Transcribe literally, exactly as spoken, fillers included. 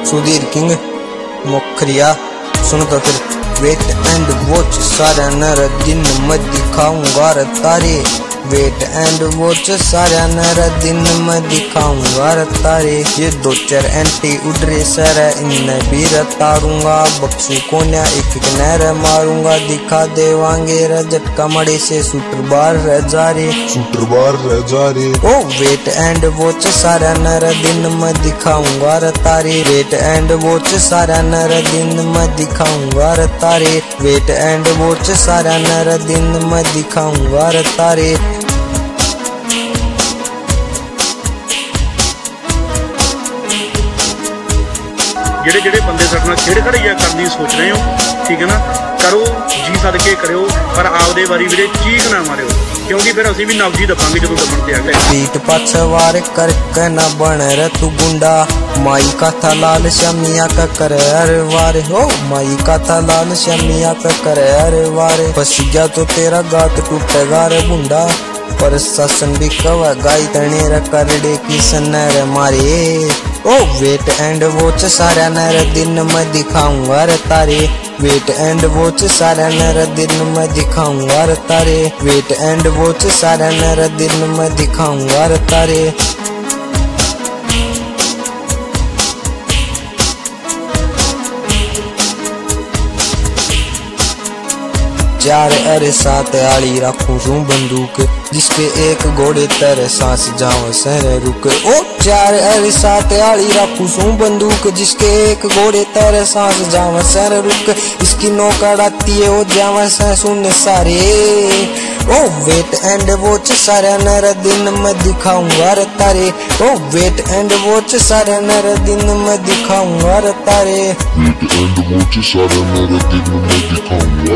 Sudhir king मुखरिया सुन तो फिर। Wait and watch सारा नर दिन में दिखाऊंगा रे तारे, वेट एंड वॉच सारा नर दिन में दिखाऊंगा रे तारे। ये दो चार एंटी उड़रे सर इन्हें भी रतारूंगा, बक्सू को न्या एक एक नर मारूंगा। दिखा देवांगे रे झटका मड़े से शूटर बार रह जा रे, शूटर बार रह जा रे। ओ वेट एंड वॉच सारा नर दिन में दिखाऊंगा रे तारे, वेट एंड वॉच सारा नर दिन में दिखाऊंगा रे तारे, वेट एंड वॉच सारा नर दिन में दिखाऊंगा रे तारे। ਜਿਹੜੇ ਜਿਹੜੇ ਬੰਦੇ ਸਾਡੇ ਨਾਲ ਖੇਡ ਖੜਈਆ ਕਰਨ ਦੀ ਸੋਚ ਰਹੇ ਹੋ, ਠੀਕ ਹੈ ਨਾ, ਕਰੋ ਜੀ ਸਦਕੇ ਕਰਿਓ, ਪਰ ਆਪਦੇ ਵਾਰੀ ਵੀਰੇ ਚੀਕ ਨਾ ਮਾਰਿਓ, क्योंकि फिर असि भी नवजी दबांगे जो दबन ते अगले। पीठ पछवार करके न बन रे तू गुंडा, माई का था लाल शमिया का करे अरे वारे हो, माई का था लाल शमिया का करे अरे वारे। फंस गया तो तेरा गात टूटेगा रे बुंडा, पर शासन भी कवा गाई तने रे करडे की सनर मारे। ओ वेट एंड वॉच सारा नर दिन में दिखाऊंगा रे तारे, वेट एंड वॉच सारा नर दिन में दिखाऊंगा रे तारे, वेट एंड वॉच सारा नर दिन में दिखाऊंगा रे तारे। चार अरे सात आली रखूं रू बंदूक, जिसके एक घोड़े तेरे सांस जाओ सर रुक। ओ चार अरे सात आली रखूं सू बंदूक, जिसके एक घोड़े तेरे सांस जाओ सर रुक। इसकी नौकर आती है ओ जावा से सुन सारे। ओ वेट एंड वॉच सारा नर दिन में दिखाऊंगा रे तारे, ओ वेट एंड वॉच सारा नर दिन में दिखाऊंगा रे तारे, वेट एंड वॉच सारा नर दिन में दिखाऊंगा